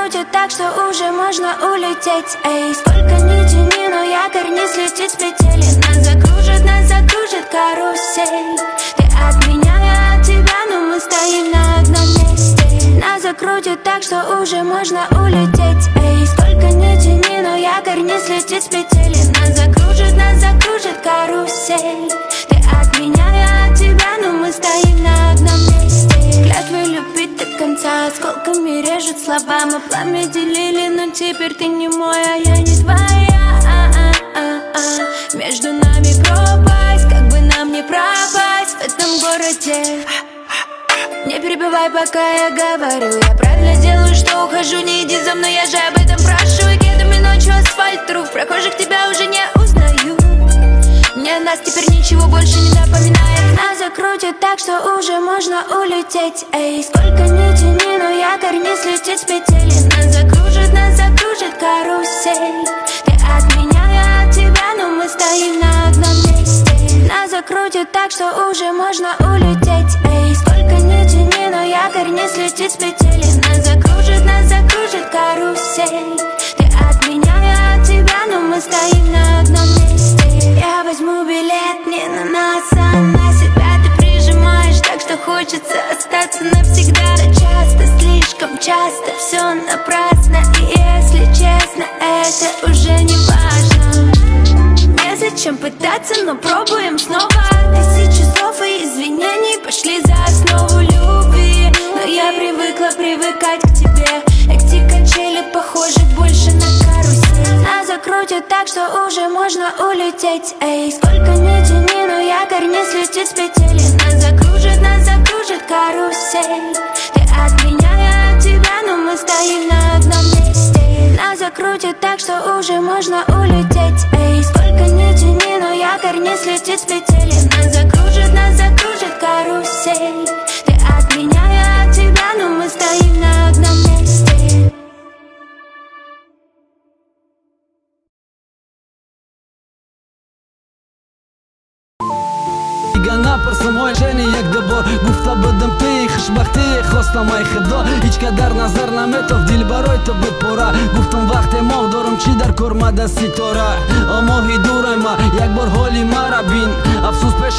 крутит так, что уже можно улететь. Эй, сколько ни тяни, но якорь не слетит с петель. Нас закружит карусель. Ты от меня, я от тебя, но мы стоим на одном месте. Нас закрутит так, что уже можно улететь. Эй, сколько ни тяни, но якорь не слетит с петель. Нас закружит карусель. Ты от меня, я от тебя, но мы стоим на одном месте. Клятвы любить до конца, осколками режут слова. Мы пламя делили, но теперь ты не мой, а я не твоя. Между нами пропасть, как бы нам не пропасть в этом городе. Не перебивай, пока я говорю. Я правильно делаю, что ухожу, не иди за мной, я же об этом прошу. И кедами ночью асфальт тру, в прохожих тебя уже не узнаю. Мне нас теперь ничего больше не напоминает. Нас закрутит так, что уже можно улететь. Эй, сколько ни тяни, но якорь не слетит с петель. Нас закружит карусель. Ты от меня, я от тебя, но мы стоим на одном месте. Нас закрутит так, что уже можно улететь. Эй, сколько ни тяни, но якорь не слетит с петель. Нас закружит карусель. Ты от меня, я от тебя, но мы стоим на одном месте. Я возьму билет не на нас, а на себя. Ты прижимаешь так, что хочется остаться навсегда. Часто, слишком часто, все напрасно. И если честно, это уже не важно. Незачем пытаться, но пробуем снова. Тысячи слов и извинений пошли за основу любви. Но я привыкла привыкать к тебе. Эти качели похожи больше на карусель. Нас закрутит так, что уже можно улететь. Эй, сколько ни тяни, но якорь не слетит с петель. Нас закружит карусель. Ты от меня, я от тебя, но мы стоим на одном месте. Нас закрутит так, что уже можно улететь. Эй, сколько ни тяни, но якорь не слетит с петель. Нас закружит карусель. Ты от меня, я от тебя, но мы стоим на одном месте. Гана парсамой жени як дабор гуфта будам ты хушбахти хостамай худо ҳеҷ қадар назар наметов дил барои то бепора гуфтам вақте моҳ дорам чӣ дар кор мада ситора моҳи дурай ма як бор ҳоли мара бин афсӯс пеш